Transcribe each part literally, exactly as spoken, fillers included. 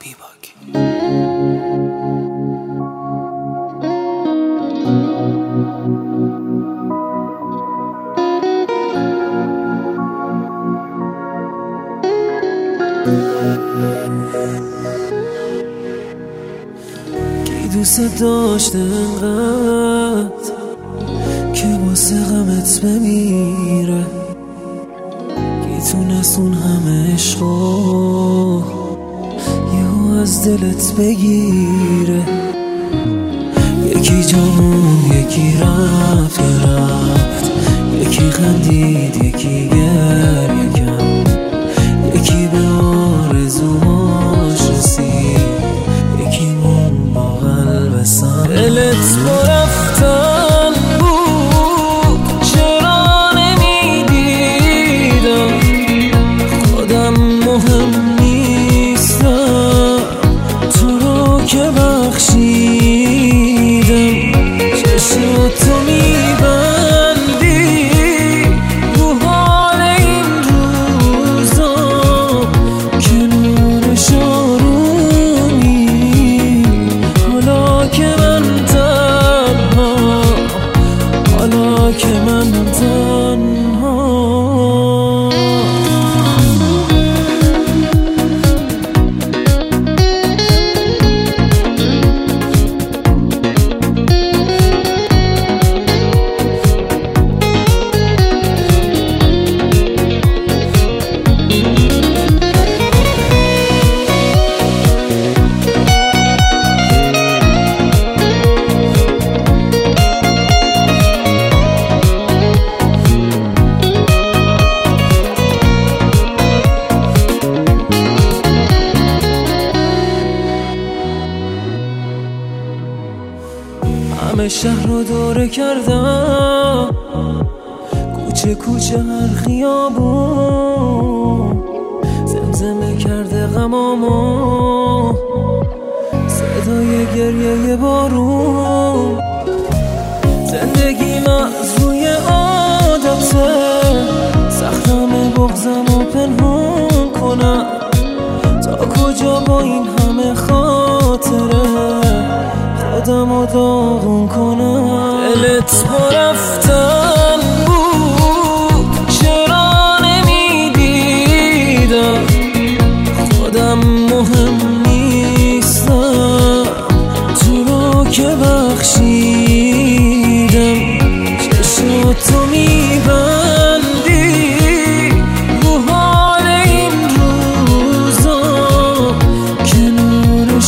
بیباک. کی دوست داشته انقدر که واسه غمت بمیره، کی تونست اون همه عشقو یهو از دلت بگیره. یکی جامون یکی رفت رفت، یکی خندید یکی گریه کرد، یکی به آرزوهاش رسید، یکی مون با قلب سنگ. دلت با رفتن بود چرا نمیدیدم، خودم مهم نیستم تو رو که بخشیدم. چشمتو میبندی رو حال این روزا که نورش آرومی، حالا که من تنها، حالا که من تنها. همه شهر رو دوره کردم، کوچه کوچه هر خیابون، زمزمه کرده غمامو صدای گریه بارون. زندگیم از روی عادته، سختم بغضم و پنهون کنم، تا کجا با این همه خاطره خودم رو داغون کنم. دلت با رفتن بود چرا نمیدیدم، خودم مهم نیستم تو رو که بخشیدم. چشمتو میبندی رو حال این روزا که نورش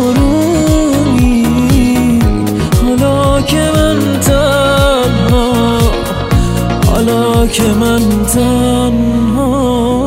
آرومی، حالا که من تنها، حالا که من تنها.